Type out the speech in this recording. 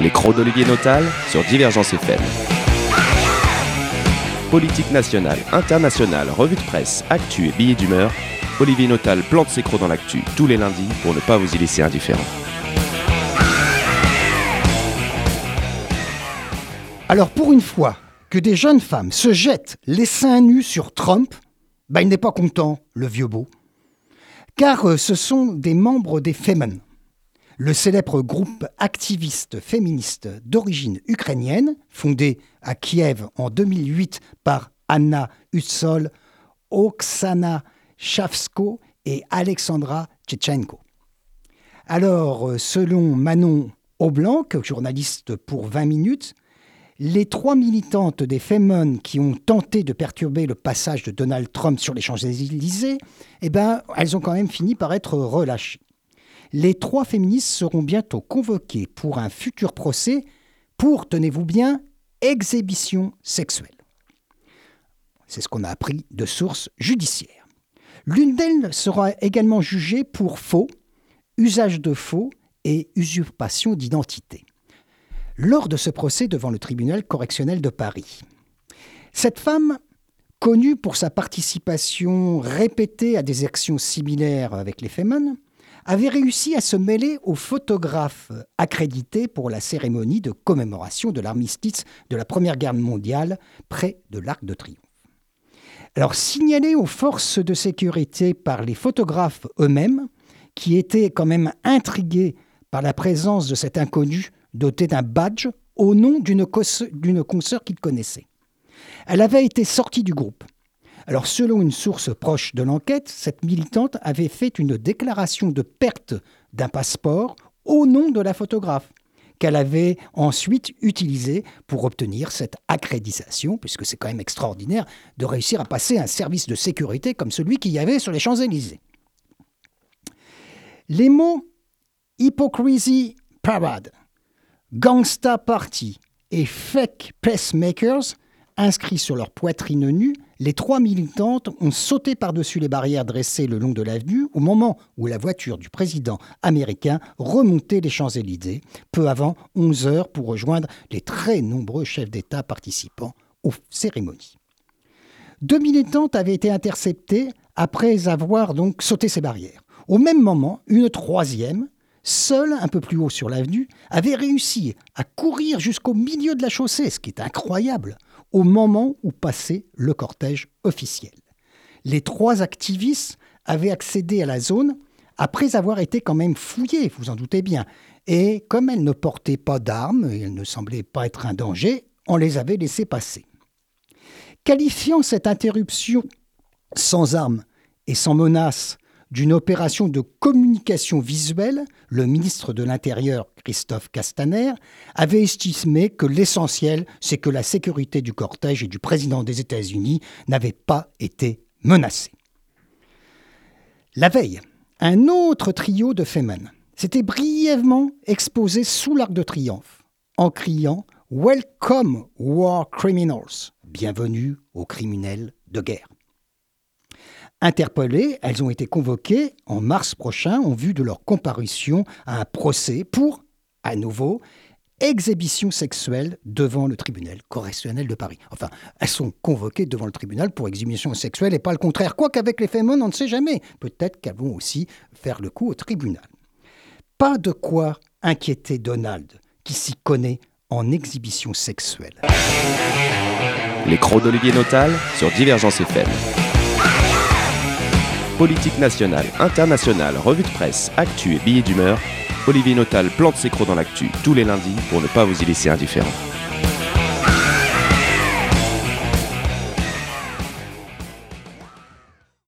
Les crocs d'Olivier Notal sur Divergence FM. Politique nationale, internationale, revue de presse, actu et billets d'humeur, Olivier Notal plante ses crocs dans l'actu tous les lundis pour ne pas vous y laisser indifférent. Alors pour une fois que des jeunes femmes se jettent les seins nus sur Trump, il n'est pas content, le vieux beau. Car ce sont des membres des Femen, le célèbre groupe activiste féministe d'origine ukrainienne, fondé à Kiev en 2008 par Anna Hutsol, Oksana Shavsko et Alexandra Tchetchenko. Alors, selon Manon Aublanc, journaliste pour 20 minutes, les 3 militantes des Femen qui ont tenté de perturber le passage de Donald Trump sur les Champs-Élysées, elles ont quand même fini par être relâchées. Les 3 féministes seront bientôt convoquées pour un futur procès pour, tenez-vous bien, exhibition sexuelle. C'est ce qu'on a appris de sources judiciaires. L'une d'elles sera également jugée pour faux, usage de faux et usurpation d'identité, lors de ce procès devant le tribunal correctionnel de Paris. Cette femme, connue pour sa participation répétée à des actions similaires avec les Femen, avait réussi à se mêler aux photographes accrédités pour la cérémonie de commémoration de l'armistice de la Première Guerre mondiale près de l'Arc de Triomphe. Alors, signalée aux forces de sécurité par les photographes eux-mêmes, qui étaient quand même intrigués par la présence de cet inconnu doté d'un badge au nom d'une consoeur qu'ils connaissaient. Elle avait été sortie du groupe. Alors, selon une source proche de l'enquête, cette militante avait fait une déclaration de perte d'un passeport au nom de la photographe, qu'elle avait ensuite utilisée pour obtenir cette accréditation, puisque c'est quand même extraordinaire de réussir à passer un service de sécurité comme celui qu'il y avait sur les Champs-Élysées. Les mots « hypocrisy parade », « gangsta party » et « fake pacemakers » inscrits sur leur poitrine nue, les 3 militantes ont sauté par-dessus les barrières dressées le long de l'avenue au moment où la voiture du président américain remontait les Champs-Élysées, peu avant 11 heures pour rejoindre les très nombreux chefs d'État participant aux cérémonies. 2 militantes avaient été interceptées après avoir donc sauté ces barrières. Au même moment, une 3e, seule un peu plus haut sur l'avenue, avait réussi à courir jusqu'au milieu de la chaussée, ce qui est incroyable, au moment où passait le cortège officiel. Les 3 activistes avaient accédé à la zone après avoir été quand même fouillées, vous en doutez bien. Et comme elles ne portaient pas d'armes, et elles ne semblaient pas être un danger, on les avait laissées passer. Qualifiant cette interruption sans armes et sans menace d'une opération de communication visuelle, le ministre de l'Intérieur, Christophe Castaner, avait estimé que l'essentiel, c'est que la sécurité du cortège et du président des États-Unis n'avait pas été menacée. La veille, un autre trio de Femen s'était brièvement exposé sous l'Arc de Triomphe en criant « Welcome, war criminals », bienvenue aux criminels de guerre. Interpellées, elles ont été convoquées en mars prochain en vue de leur comparution à un procès pour, à nouveau, exhibition sexuelle devant le tribunal correctionnel de Paris. Enfin, elles sont convoquées devant le tribunal pour exhibition sexuelle et pas le contraire. Quoiqu'avec les Femen, on ne sait jamais. Peut-être qu'elles vont aussi faire le coup au tribunal. Pas de quoi inquiéter Donald, qui s'y connaît en exhibition sexuelle. Les crocs d'Olivier Notal sur Divergence FM. Politique nationale, internationale, revue de presse, actu et billets d'humeur, Olivier Notal plante ses crocs dans l'actu tous les lundis pour ne pas vous y laisser indifférent.